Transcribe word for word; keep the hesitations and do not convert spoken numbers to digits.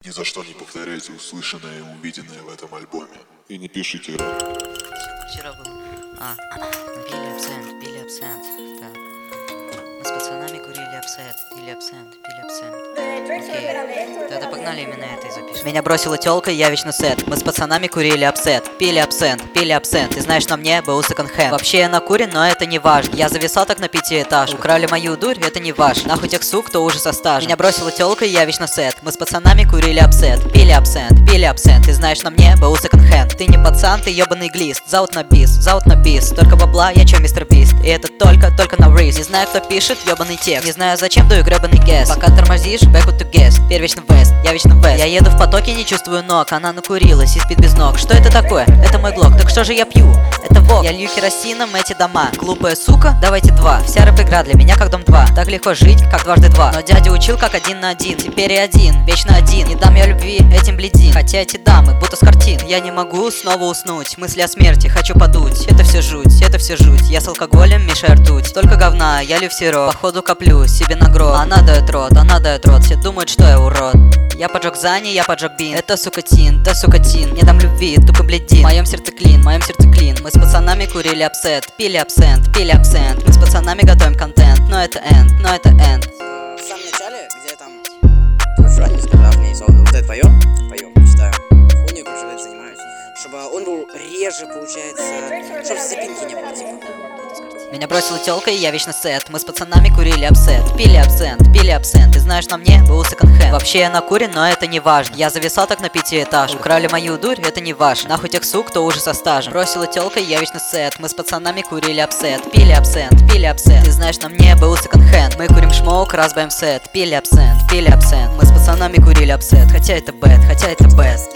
Ни за что не повторяйте услышанное и увиденное в этом альбоме. И не пишите рэп. Вчера был. А, пили абсент, пили абсент. Так. Мы с пацанами курили абсент, пили абсент, пили абсент. Окей. Тогда погнали именно это и запишем. Меня бросила тёлка, я вечно сет. Мы с пацанами курили абсент, пили абсент, пили абсент. Ты знаешь, на мне был секонд-хенд. Вообще я накурен, но это не важно. Я зависал так на пятиэтажку. Украли мою дурь, это не ваш. Нахуй тех сук, кто уже со стажем. Меня бросила тёлка, я вечно сет. Мы с пацанами курили абсент, пили абсент, пили абсент. Ты знаешь, на мне был секонд-хенд. Ты не пацан, ты ёбаный глист. Заут на бис, заут на бис. Только бабла, я чё, мистер Бист. И это только, только на риск. Не знаю, кто пишет ёбаный текст. Не знаю, зачем даю гребаный гэс. Пока тормозишь, back to guess. Теперь вечно вест, я вечно вест. Я еду в потоке, не чувствую ног. Она накурилась и спит без ног. Что это такое? Это мой глок. Так что же я пью? Это вок. Я лью керосином эти дома. Глупая сука, давайте два. Вся рэп-игра для меня как дом два. Так легко жить, как дважды два. Но дядя учил как один на один. Теперь и один, вечно один. Не дам я любви этим бледин. Хотя эти дамы будто с картин. Я не могу снова уснуть. Мысли о смерти, хочу подуть. Это все жуть, это все жуть. Я с алкоголем мешаю ртуть. Столько говна, я лью в сироп. Походу коплю себе на гроб. Она дает рот, она дает рот. Все думают, что я урод. Я поджег Зани, я поджег бин. Это сукатин, да сукатин. Не дам любви, тупо бледин. В моем сердце клин, в моем сердце клин. Мы с пацанами курили абсент, пили абсент, пили абсент. Мы с пацанами готовим контент, но это энд, но это энд. В самом начале, где там Франни сказал мне, вот это твое, твое, читаю. Хуйню, короче, это занимаюсь. Чтобы он был реже, получается, чтобы запинки не было, типа. Меня бросила тёлка, и я вечно сет. Мы с пацанами курили абсент, пили абсент, пили абсент. Ты знаешь, на мне был секонд-хенд. Вообще я накурен, но это не важно. Я зависал так на пятиэтажку. Украли мою дурь, это не ваш. Нахуй тех сук, кто уже со стажем. Бросила тёлка, и я вечно сет. Мы с пацанами курили абсент, пили абсент, пили абсент. Ты знаешь, на мне был секонд-хенд. Мы курим шмоук, разбавим сет. Пили абсент, пили абсент. Мы с пацанами курили абсент. Хотя это бэд, хотя это бэд.